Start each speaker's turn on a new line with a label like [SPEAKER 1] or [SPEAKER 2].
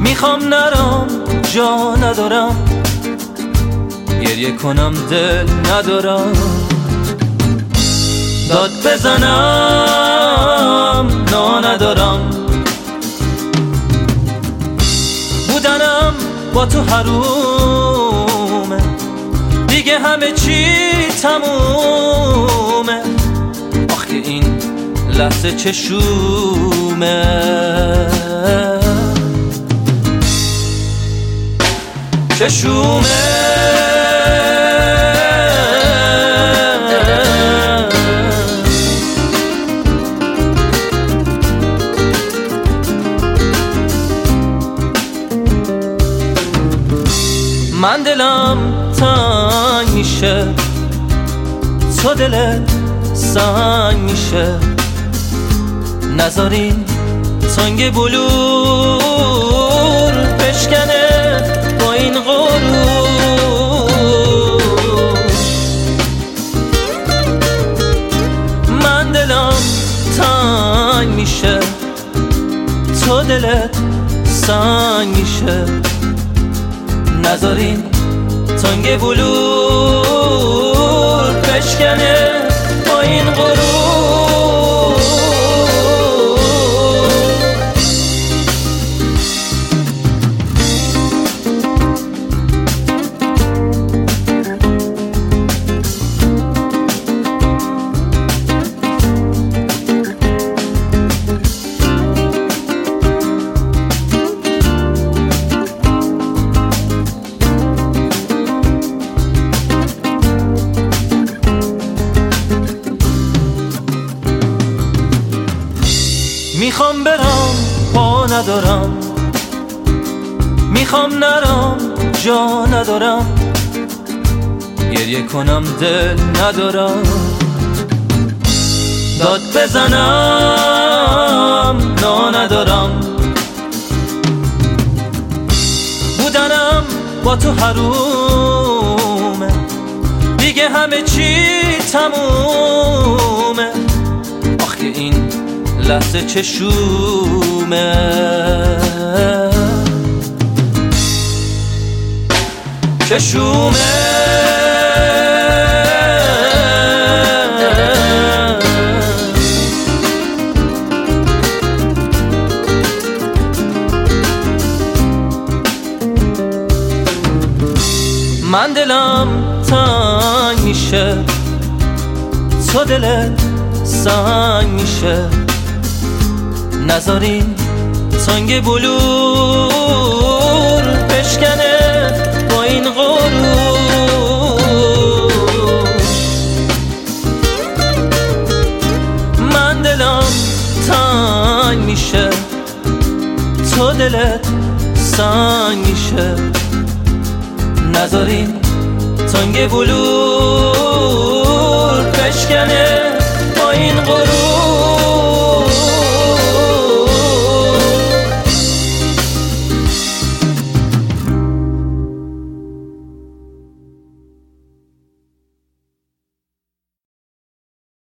[SPEAKER 1] میخوام نرم جا ندارم، گریه کنم دل ندارم، داد بزنم نا ندارم، بودنم با تو حرومه، دیگه همه چی تمومه، آخه این لحظه چشومه، چشومه. من دلم تنگ میشه، تو دلت سنگ میشه، نذارین تنگ بلور بشکنه با این غرور. من دلم تنگ میشه، تو دلت سنگ میشه، نذارین تنگ بلور بشکنه با این غرور. میخوام برم پا ندارم، میخوام نرم جا ندارم، گریه کنم دل ندارم، داد بزنم نا ندارم، بودنم با تو حرومه، دیگه همه چی تمومه، آخه این لحظه چشومه، چشومه. من دلم تنگ میشه، تو دلت سنگ میشه، نذارین تنگ بلور بشکنه با این غرور. من دلم تنگ میشه، تو دلت سنگ میشه، نذارین تنگ بلور بشکنه با این غرور.